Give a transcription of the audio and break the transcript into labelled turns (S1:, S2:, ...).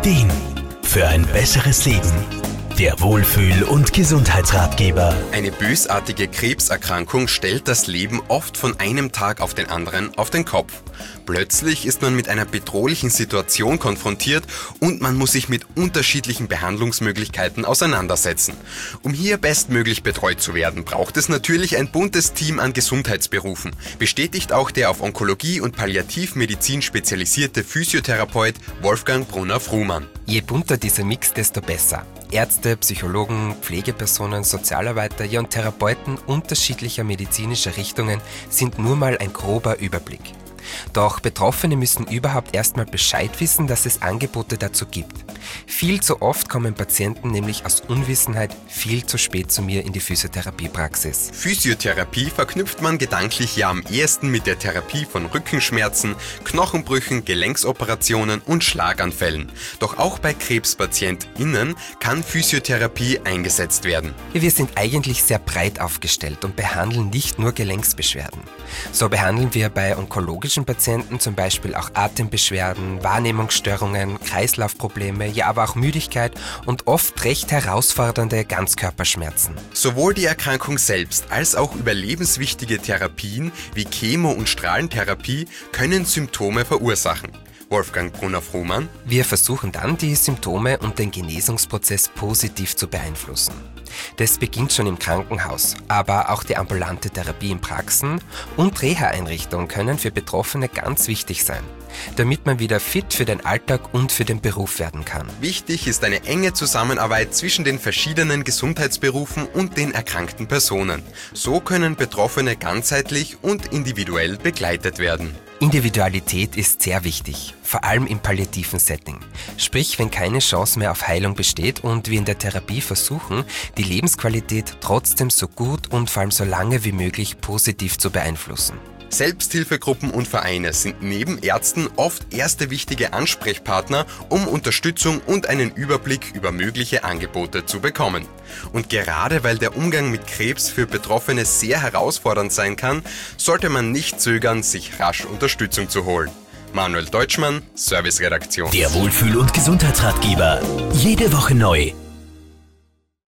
S1: Ideen für ein besseres Leben. Der Wohlfühl- und Gesundheitsratgeber.
S2: Eine bösartige Krebserkrankung stellt das Leben oft von einem Tag auf den anderen auf den Kopf. Plötzlich ist man mit einer bedrohlichen Situation konfrontiert und man muss sich mit unterschiedlichen Behandlungsmöglichkeiten auseinandersetzen. Um hier bestmöglich betreut zu werden, braucht es natürlich ein buntes Team an Gesundheitsberufen, bestätigt auch der auf Onkologie und Palliativmedizin spezialisierte Physiotherapeut Wolfgang Brunner-Frumann.
S3: Je bunter dieser Mix, desto besser. Ärzte, Psychologen, Pflegepersonen, Sozialarbeiter und Therapeuten unterschiedlicher medizinischer Richtungen sind nur mal ein grober Überblick. Doch Betroffene müssen überhaupt erstmal Bescheid wissen, dass es Angebote dazu gibt. Viel zu oft kommen Patienten nämlich aus Unwissenheit viel zu spät zu mir in die Physiotherapiepraxis.
S2: Physiotherapie verknüpft man gedanklich ja am ehesten mit der Therapie von Rückenschmerzen, Knochenbrüchen, Gelenksoperationen und Schlaganfällen. Doch auch bei KrebspatientInnen kann Physiotherapie eingesetzt werden.
S3: Wir sind eigentlich sehr breit aufgestellt und behandeln nicht nur Gelenksbeschwerden. So behandeln wir bei onkologischen Patienten zum Beispiel auch Atembeschwerden, Wahrnehmungsstörungen, Kreislaufprobleme, ja aber auch Müdigkeit und oft recht herausfordernde Ganzkörperschmerzen.
S2: Sowohl die Erkrankung selbst als auch überlebenswichtige Therapien wie Chemo- und Strahlentherapie können Symptome verursachen. Wolfgang Brunner-Frumann:
S3: Wir versuchen dann, die Symptome und den Genesungsprozess positiv zu beeinflussen. Das beginnt schon im Krankenhaus, aber auch die ambulante Therapie in Praxen und Reha-Einrichtungen können für Betroffene ganz wichtig sein, damit man wieder fit für den Alltag und für den Beruf werden kann.
S2: Wichtig ist eine enge Zusammenarbeit zwischen den verschiedenen Gesundheitsberufen und den erkrankten Personen. So können Betroffene ganzheitlich und individuell begleitet werden.
S3: Individualität ist sehr wichtig, vor allem im palliativen Setting. Sprich, wenn keine Chance mehr auf Heilung besteht und wir in der Therapie versuchen, die Lebensqualität trotzdem so gut und vor allem so lange wie möglich positiv zu beeinflussen.
S2: Selbsthilfegruppen und Vereine sind neben Ärzten oft erste wichtige Ansprechpartner, um Unterstützung und einen Überblick über mögliche Angebote zu bekommen. Und gerade weil der Umgang mit Krebs für Betroffene sehr herausfordernd sein kann, sollte man nicht zögern, sich rasch Unterstützung zu holen. Manuel Deutschmann, Serviceredaktion.
S1: Der Wohlfühl- und Gesundheitsratgeber. Jede Woche neu.